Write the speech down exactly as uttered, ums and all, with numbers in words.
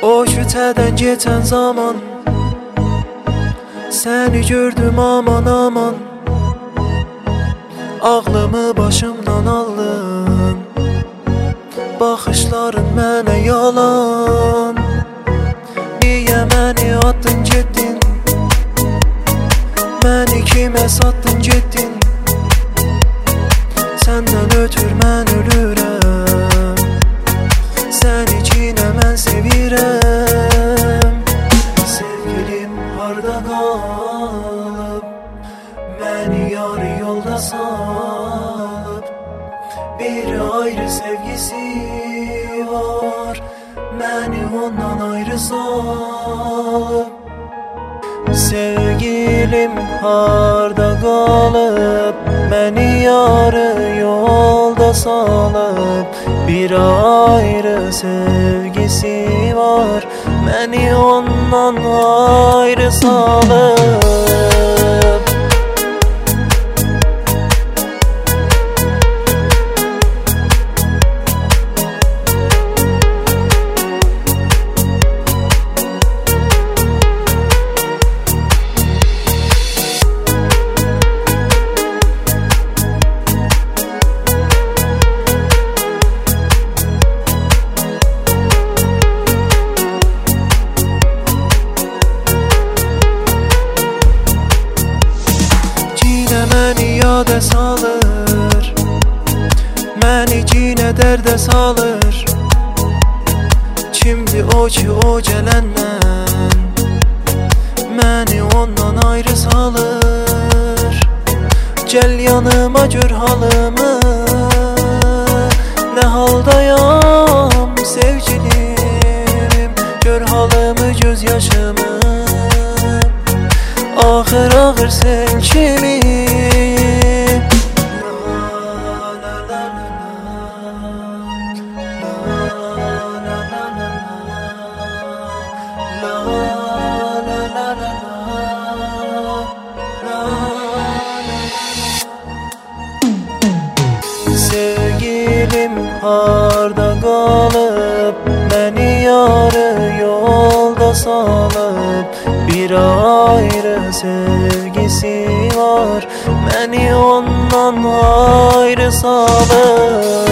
O kütədən geçən zaman səni gördüm aman aman, ağlımı başımdan aldın. Baxışların mənə yalan. Niyə məni atdın getdin, məni kimə satdın getdin. Səndən ötür mən ölürəm, səni cinə mən sevirəm. Sevgilim harda qalıb, məni yarı yolda salıb. Bir ayrı sevgisi var, məni ondan ayrı salıb. Sevgilim harda qalıb, məni yarı yolda salıb. Bir ayrı sevgisi var, məni ondan ayrı salıb. Məni yada salır, məni cinə dərdə salır. Kimdir o ki o gələndən məni ondan ayrı salır. Gəl yanıma gör halımı, nə haldayam sevgilim. Gör halımı, göz yaşımı, ağır ağır sel kimi. Sevgilim harda qalıb, məni yarı yolda salıb. Bir ayrı sevgisi var, məni ondan ayrı salıb.